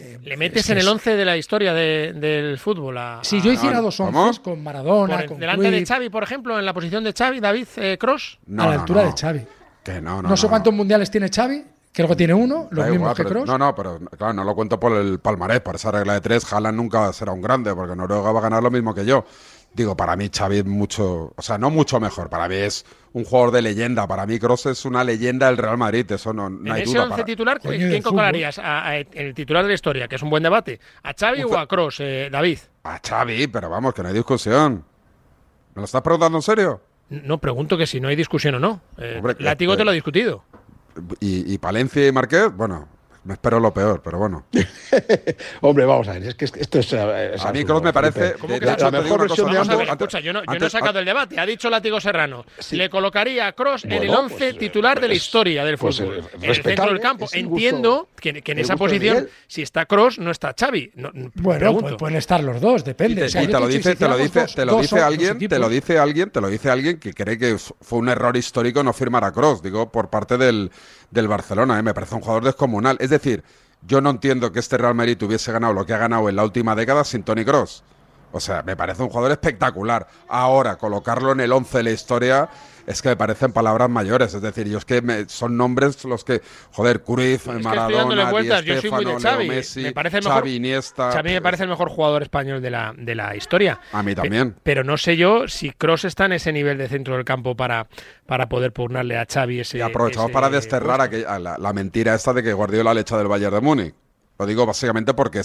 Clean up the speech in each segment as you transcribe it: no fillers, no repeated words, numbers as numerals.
¿Le metes en el 11 de la historia del fútbol? Si yo hiciera dos 11 con Maradona, con delante Cruyff, de Xavi, por ejemplo, en la posición de Xavi, David Kroos. a la altura de Xavi. Que no sé cuántos mundiales tiene Xavi, creo que tiene uno, los mismos que Kroos. Pero claro, no lo cuento por el palmarés, por esa regla de 3. Haaland nunca será un grande, porque Noruega va a ganar lo mismo que yo. Digo, para mí Xavi es mucho, o sea, no mucho mejor, para mí es un jugador de leyenda, para mí Kroos es una leyenda del Real Madrid, eso no hay duda. En ese 11 titular, ¿quién colocarías? El titular de la historia, que es un buen debate, ¿a Xavi o a Kroos, David? A Xavi, pero vamos, que no hay discusión. ¿Me lo estás preguntando en serio? No, pregunto que si no hay discusión o no. Hombre, Látigo te lo ha discutido. ¿Y Palencia y Marqués? Bueno, me espero lo peor, pero bueno. Hombre, vamos a ver, es que esto es a mí Kroos me parece la mejor versión de ambos. Escucha, yo no he sacado el debate. Ha dicho Látigo Serrano. Sí. Le colocaría a Kroos en el 11 titular de la historia del fútbol. En el centro del campo. Entiendo que en esa posición, si está Kroos, no está Xavi. Bueno, pueden estar los dos, depende. Y te lo dice alguien que cree que fue un error histórico no firmar a Kroos, digo, por parte del Barcelona, me parece un jugador descomunal. Es decir, yo no entiendo que este Real Madrid hubiese ganado lo que ha ganado en la última década sin Toni Kroos. O sea, me parece un jugador espectacular. Ahora, colocarlo en el 11 de la historia es que me parecen palabras mayores. Es decir, yo es que son nombres los que... Joder, Cruyff, Maradona, Di Stéfano, Leo Messi, Xavi, Iniesta... Xavi me parece el mejor jugador español de la historia. A mí también. Pero no sé yo si Kroos está en ese nivel de centro del campo para poder pugnarle a Xavi ese... Y aprovechamos para desterrar la mentira esta de que Guardiola le echa del Bayern de Múnich. Lo digo básicamente porque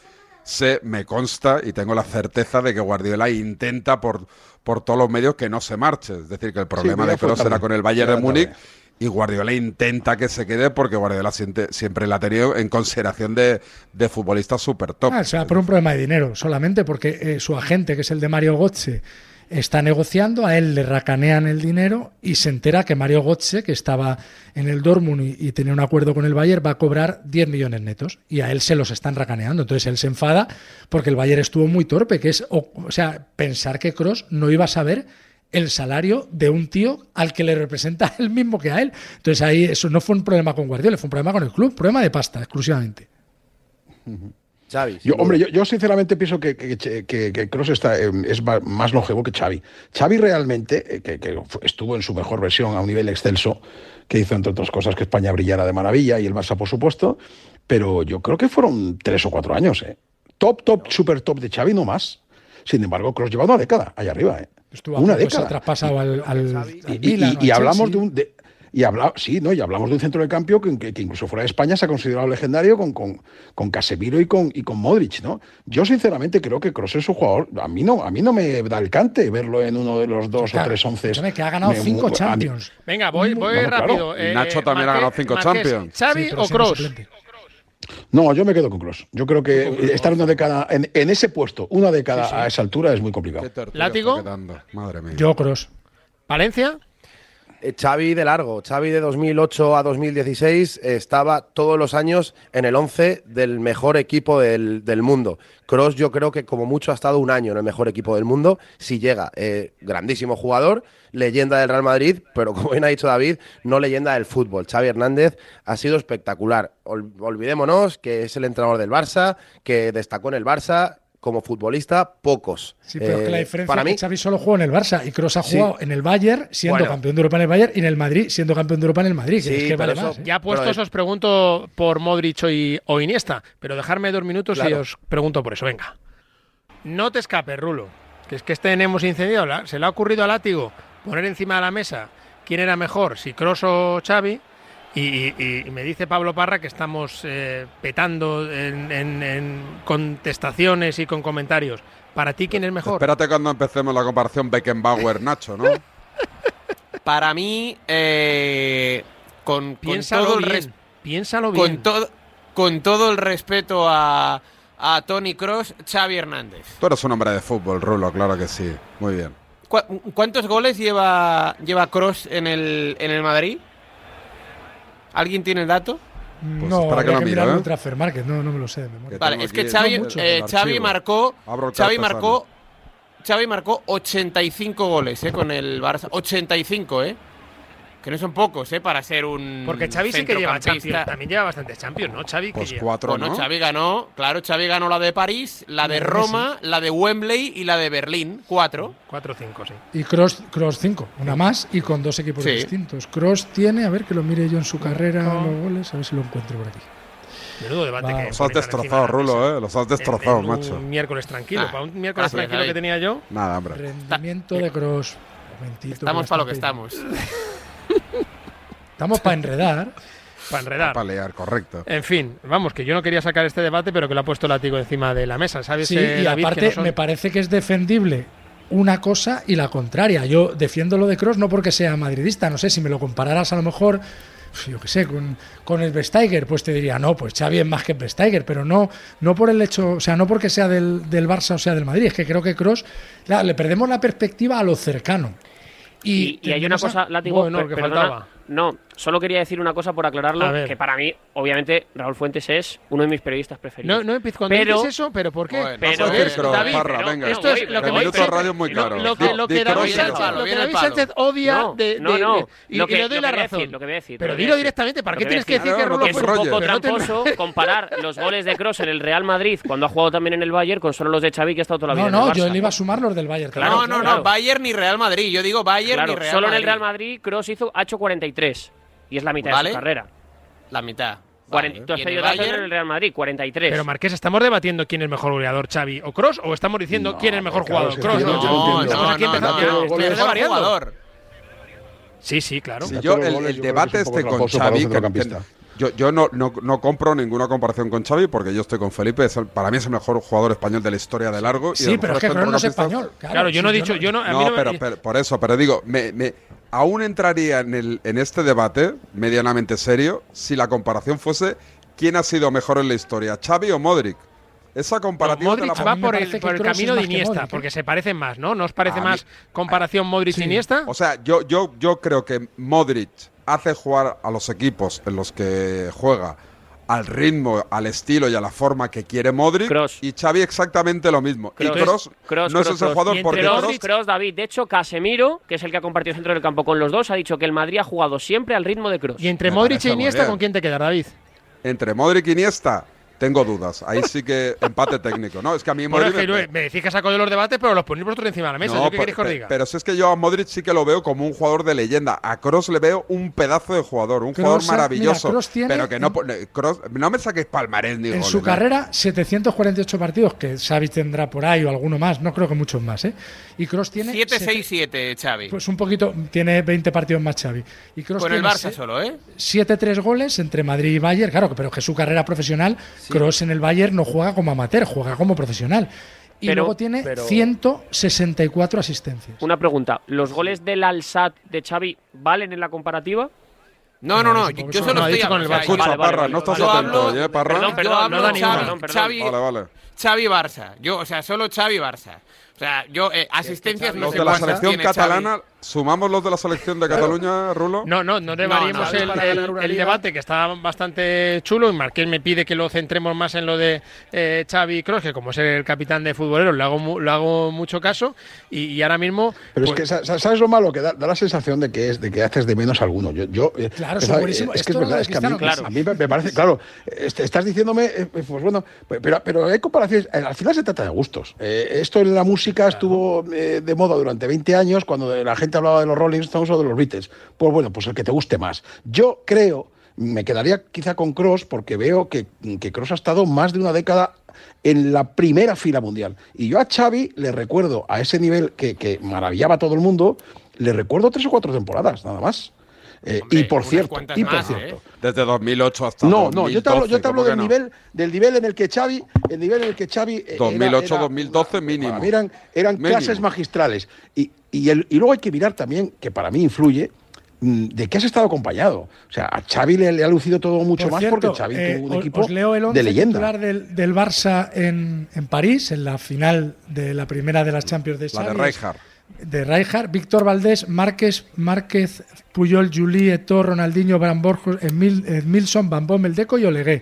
me consta y tengo la certeza de que Guardiola intenta por todos los medios que no se marche. Es decir, que el problema de Kroos era con el Bayern de Múnich y Guardiola intenta que se quede porque Guardiola siempre la ha tenido en consideración de futbolista súper top. O sea, por un problema de dinero, solamente porque su agente, que es el de Mario Götze, está negociando, a él le racanean el dinero y se entera que Mario Götze, que estaba en el Dortmund y tenía un acuerdo con el Bayern, va a cobrar 10 millones netos y a él se los están racaneando. Entonces él se enfada porque el Bayern estuvo muy torpe, que es, o sea, pensar que Kroos no iba a saber el salario de un tío al que le representa él mismo que a él. Entonces ahí eso no fue un problema con Guardiola, fue un problema con el club, problema de pasta exclusivamente. Xavi, yo sinceramente pienso que Kroos es más longevo que Xavi. Xavi realmente, que estuvo en su mejor versión a un nivel excelso, que hizo entre otras cosas que España brillara de maravilla y el Barça por supuesto, pero yo creo que fueron 3 o 4 años. Top, super top de Xavi, no más. Sin embargo, Kroos lleva una década allá arriba. Estuvo una década. Traspasado al Milan, y hablamos y hablamos de un centro de campo que incluso fuera de España se ha considerado legendario con Casemiro y con Modric, ¿no? Yo sinceramente creo que Kroos es un jugador, a mí no me da el cante verlo en uno de los 2 o 3 onces. Que ha ganado 5 Champions. Venga, voy rápido. Claro. Nacho también ha ganado 5 Champions. ¿Xavi o Kroos? No, yo me quedo con Kroos. Yo creo que estar una década en ese puesto, una década a esa altura es muy complicado. ¿Látigo? Madre mía. Yo Kroos. ¿Valencia? Xavi de largo. Xavi de 2008 a 2016 estaba todos los años en el 11 del mejor equipo del mundo. Kroos yo creo que como mucho ha estado un año en el mejor equipo del mundo, si llega. Grandísimo jugador, leyenda del Real Madrid, pero como bien ha dicho David, no leyenda del fútbol. Xavi Hernández ha sido espectacular. Olvidémonos que es el entrenador del Barça, que destacó en el Barça. Como futbolista, pocos. Sí, pero que la diferencia es que Xavi solo jugó en el Barça y Kroos ha jugado en el Bayern siendo campeón de Europa en el Bayern y en el Madrid siendo campeón de Europa en el Madrid. Sí, vale más, ya puestos os pregunto por Modric o Iniesta, pero dejarme 2 minutos y os pregunto por eso. Venga. No te escapes, Rulo, que es que hemos incendiado. Se le ha ocurrido a Látigo poner encima de la mesa quién era mejor, si Kroos o Xavi. Y me dice Pablo Parra que estamos petando en contestaciones y con comentarios. ¿Para ti quién es mejor? Espérate cuando empecemos la comparación Beckenbauer-Nacho, ¿no? Para mí, piénsalo bien. Con todo el respeto a Toni Kroos, Xavi Hernández. Tú eres un hombre de fútbol, Rulo, claro que sí. Muy bien. ¿Cuántos goles lleva Kroos en el Madrid? ¿Alguien tiene el dato? Pues no, para que mirarlo en Transfer Market, no me lo sé de memoria. Vale, es que Xavi marcó 85 goles con el Barça. 85, Que no son pocos, para ser un. Porque Xavi sí que lleva Champions. También lleva bastantes Champions, ¿no? Xavi pues que 4, lleva. ¿no? Xavi ganó, claro, Xavi ganó la de París, la de Roma, la de Wembley y la de Berlín. 4. 4 o 5, sí. Y Kroos 5, una más y con 2 equipos distintos. Kroos tiene, a ver que lo mire yo en su carrera, los goles, a ver si lo encuentro por aquí. Menudo debate que los has destrozado, Rulo, los has destrozado, macho. Un miércoles tranquilo, para un miércoles tranquilo que tenía yo. Nada, hombre. Rendimiento de Kroos. Estamos para lo que estamos. Estamos para enredar. Para enredar. Para liar, correcto. En fin, vamos, que yo no quería sacar este debate, pero que lo ha puesto Látigo encima de la mesa, ¿sabes? Sí, y David, aparte me parece que es defendible una cosa y la contraria. Yo defiendo lo de Kroos no porque sea madridista, no sé, si me lo compararas a lo mejor, yo qué sé, con el Vestager, pues te diría, no, pues Xavi es más que Vestager, pero no por el hecho, o sea, no porque sea del Barça o sea del Madrid, es que creo que Kroos, claro, le perdemos la perspectiva a lo cercano. Y hay una cosa, Látigo, bueno, que faltaba. No, solo quería decir una cosa por aclararlo, que para mí, obviamente, Raúl Fuentes es uno de mis periodistas preferidos. No empiezo cuando dices eso, pero ¿por qué? Bueno, pero David, venga. Esto es lo que Minuto Radio muy claro. Lo que David Sánchez odia y le doy la razón. Lo que voy a decir. Pero dilo directamente, ¿para qué tienes que decir que Raúl es un poco tramposo comparar los goles de Kroos en el Real Madrid cuando ha jugado también en el Bayern con solo los de Xavi que ha estado toda la vida en el Barça? No, yo le iba a sumar los del Bayern. No, Bayern ni Real Madrid. Yo digo Bayern ni Real Madrid. Solo en el Real Madrid Kroos ha hecho 43. Y es la mitad de su carrera. La mitad. Tú has tenido razón en el Real Madrid, 43. Pero Marqués, ¿estamos debatiendo quién es mejor goleador, Xavi o Kroos? ¿O estamos diciendo quién es mejor jugador? Kroos, no, estamos aquí empezando. Mejor jugador. Sí, claro. Si yo el debate con Xavi, yo no compro ninguna comparación con Xavi porque yo estoy con Felipe. Para mí es el mejor jugador español de la historia de largo. Sí, pero es que Kroos no es español. Claro, yo no he dicho. Pero por eso, pero digo, aún entraría en este debate medianamente serio si la comparación fuese quién ha sido mejor en la historia, Xavi o Modric. Esa comparativa Modric va por el camino de Iniesta, porque se parecen más, ¿no? ¿No os parece más comparación Modric-Iniesta? O sea, yo creo que Modric hace jugar a los equipos en los que juega al ritmo, al estilo y a la forma que quiere Modric. Kroos. Y Xavi exactamente lo mismo. Y Kroos no es ese jugador porque Kroos, David. De hecho, Casemiro, que es el que ha compartido centro del campo con los dos, ha dicho que el Madrid ha jugado siempre al ritmo de Kroos. Y entre Modric e Iniesta, ¿con quién te quedas, David? Entre Modric y Iniesta, tengo dudas. Ahí sí que empate técnico. No, es que a mí Modric me decís que saco de los debates, pero los ponéis vosotros encima de la mesa. ¿Yo qué queréis que os diga? Pero si es que yo a Modric sí que lo veo como un jugador de leyenda. A Kroos le veo un pedazo de jugador, un jugador maravilloso. Mira, Kroos pero que no me saques palmarés ni goles. En su carrera, 748 partidos, que Xavi tendrá por ahí o alguno más, no creo que muchos más, ¿eh? Y Kroos tiene 7-6-7, Xavi. Pues un poquito, tiene 20 partidos más Xavi. Y Kroos con el Barça solo, 7-3 goles entre Madrid y Bayern, claro, pero que su carrera profesional, Kroos en el Bayern no juega como amateur, juega como profesional. Y luego tiene 164 asistencias. Una pregunta, ¿los goles del Al-Sadd de Xavi valen en la comparativa? No, yo solo estoy con el Barça. Escucha, Parra, no estás atento, Parra. Perdón, Xavi Barça. Solo Xavi Barça. O sea, asistencias no sé cuántas. Los de la selección catalana, ¿sumamos los de la selección de Cataluña, Rulo? No variemos el debate, que está bastante chulo, y Marqués me pide que lo centremos más en lo de Xavi y Kroos, que como es el capitán de futboleros, le hago mucho caso, y ahora mismo... Pero es que, ¿sabes lo malo? Que da la sensación de que haces de menos a alguno. Claro, es buenísimo. Es que es verdad, es que a mí me parece, claro, estás diciéndome, pues bueno, pero hay comparaciones, al final se trata de gustos. Esto en la música estuvo de moda durante 20 años, cuando la gente hablaba de los Rolling Stones o de los Beatles. Pues bueno, pues el que te guste más. Yo creo, me quedaría quizá con Kroos, porque veo que Kroos ha estado más de una década en la primera fila mundial. Y yo a Xavi le recuerdo a ese nivel que maravillaba a todo el mundo, le recuerdo 3 o 4 temporadas, nada más. Hombre, y por cierto, desde 2008 hasta 2012, yo te hablo del nivel en el que Xavi 2008-2012 mínimo. Eran clases magistrales. Y luego hay que mirar también, que para mí influye, de qué has estado acompañado. O sea, a Xavi le ha lucido todo mucho más porque Xavi tuvo un equipo os leo el 11 de leyenda. Titular del Barça en París, en la final de la primera de las Champions de Xavi. De Rijkaard. Víctor Valdés, Márquez, Puyol, Juli, Eto'o, Ronaldinho, Bran Borjos, Edmilson, Van Bommel, Deco y Olegué.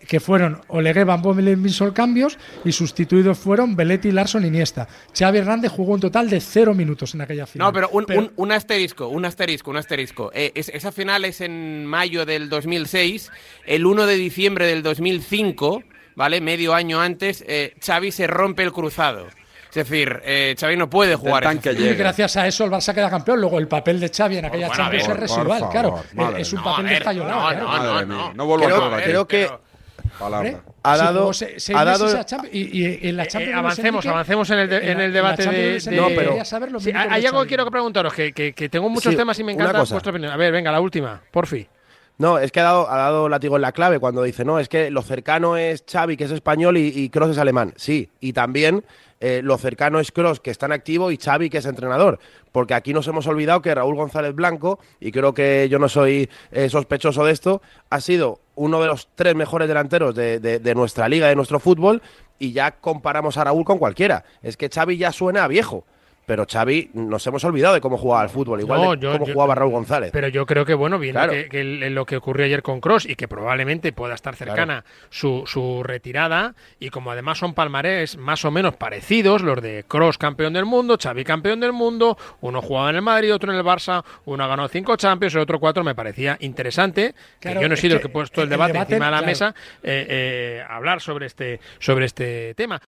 que fueron Olegué, Van Bommel, Vinson cambios, y sustituidos fueron Belletti, Larsson, Iniesta. Xavi Hernández jugó un total de 0 minutos en aquella final. No, pero un asterisco. Esa final es en mayo del 2006, el 1 de diciembre del 2005, ¿vale? Medio año antes, Xavi se rompe el cruzado. Es decir, Xavi no puede jugar. Y gracias a eso el Barça queda campeón. Luego el papel de Xavi en aquella Champions es residual, favor, claro. Es un papel de escayolado. No vuelvo a hablar. Creo que ha dado y en la Champions avancemos en el debate de no, pero hay algo que quiero preguntaros, que tengo muchos temas y me encanta vuestra opinión. A ver, venga, la última, porfi. No, es que ha dado látigo en la clave cuando dice, no, es que lo cercano es Xavi, que es español, y Kroos es alemán. Sí, y también lo cercano es Kroos, que está en activo, y Xavi, que es entrenador. Porque aquí nos hemos olvidado que Raúl González Blanco, y creo que yo no soy sospechoso de esto, ha sido uno de los 3 mejores delanteros de nuestra liga, de nuestro fútbol, y ya comparamos a Raúl con cualquiera. Es que Xavi ya suena a viejo. Pero Xavi, nos hemos olvidado de cómo jugaba al fútbol, igual de cómo jugaba Raúl González. Pero yo creo que, bueno, viene que lo que ocurrió ayer con Kroos y que probablemente pueda estar cercana su retirada, y como además son palmarés más o menos parecidos, los de Kroos campeón del mundo, Xavi campeón del mundo, uno jugaba en el Madrid, otro en el Barça, uno ganó 5 Champions, el otro 4, me parecía interesante, que yo no he sido el que he puesto el debate encima de la mesa, hablar sobre este tema.